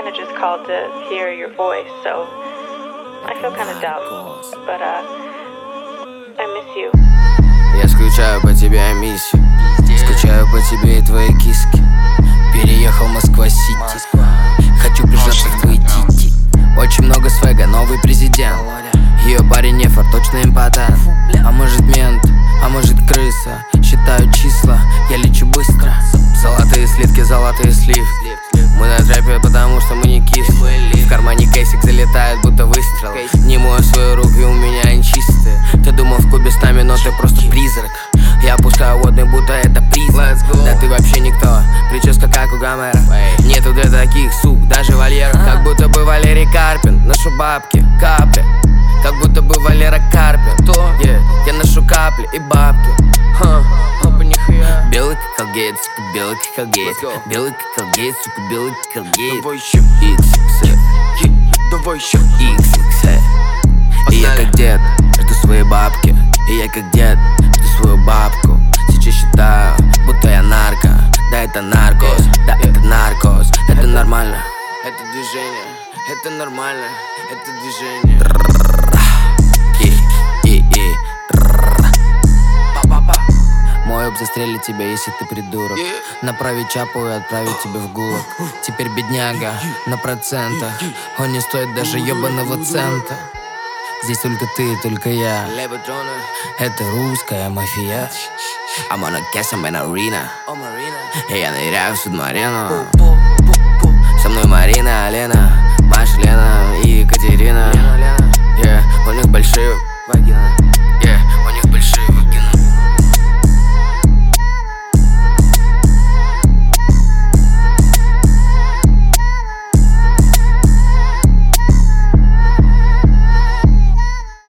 just called to hear your voice, so I feel kind of dumb, but I miss you. Я скучаю по тебе, I miss you. Скучаю по тебе и твоей киске. Переехал Москва-Сити. Хочу прижаться в твои тити. Очень много свега, новый президент. Ее парень нефор, точно импотент. А может мент, а может крыса. Считаю числа, я лечу быстро. Золотые слитки, золотые сливки. Мы на трэпе, потому что мы не кислые. В кармане кейсик залетает, будто выстрел. Не мою свою руку, и у меня они чистые. Ты думал в кубе с нами, но ты просто призрак. Я пускаю водный, будто это призрак. Да ты вообще никто, прическа как у Гомера. Нету для таких, сук, даже вольеров. Как будто бы Валерий Карпин, ношу бабки, капли. Как будто бы Валера Карпин. Я ношу капли и бабки. Белый как Колгейт, сука, белый как Колгейт. Белый как Колгейт, сука, белый как Колгейт. Давай еще, давай еще. XXL. И я как дед, жду свои бабки. И я как дед, жду свою бабку. Сейчас считаю, будто я нарко. Да это наркос, да это наркос. Это нормально, это движение. Это нормально, это движение. Мой застрелит тебя, если ты придурок. Направить чапу и отправить тебя в гулаг. Теперь бедняга на процентах. Он не стоит даже ебаного цента. Здесь только ты, только я. Это русская мафия. I'm on a gas, I'm in arena. Я ныряю в субмарину. Со мной Марина, Алена, Маша, Лена и Екатерина. У них большие